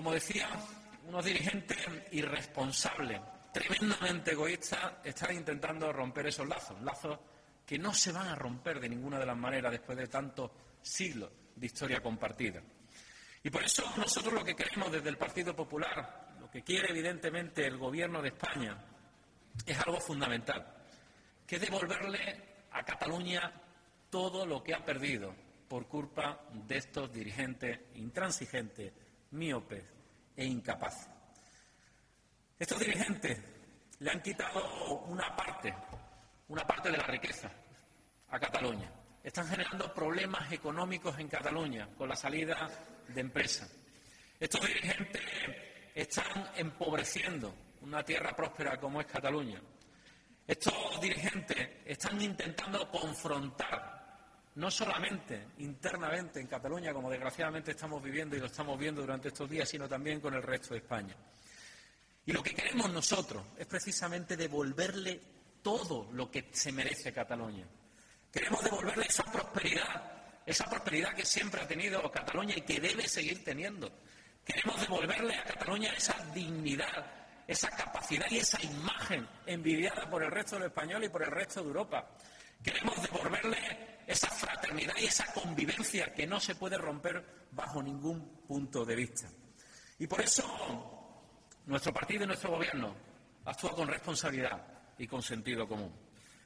como decía, unos dirigentes irresponsables, tremendamente egoístas, están intentando romper esos lazos que no se van a romper de ninguna de las maneras después de tantos siglos de historia compartida. Y por eso nosotros lo que queremos desde el Partido Popular, lo que quiere evidentemente el Gobierno de España, es algo fundamental, que es devolverle a Cataluña todo lo que ha perdido por culpa de estos dirigentes intransigentes, míopes e incapaces. Estos dirigentes le han quitado una parte de la riqueza a Cataluña. Están generando problemas económicos en Cataluña con la salida de empresas. Estos dirigentes están empobreciendo una tierra próspera como es Cataluña. Estos dirigentes están intentando confrontar, no solamente internamente en Cataluña, como desgraciadamente estamos viviendo y lo estamos viendo durante estos días, sino también con el resto de España. Y lo que queremos nosotros es precisamente devolverle todo lo que se merece Cataluña. Queremos devolverle esa prosperidad que siempre ha tenido Cataluña y que debe seguir teniendo. Queremos devolverle a Cataluña esa dignidad, esa capacidad y esa imagen envidiada por el resto del español y por el resto de Europa. Queremos devolverle esa fraternidad y esa convivencia que no se puede romper bajo ningún punto de vista. Y por eso nuestro partido y nuestro gobierno actúa con responsabilidad y con sentido común.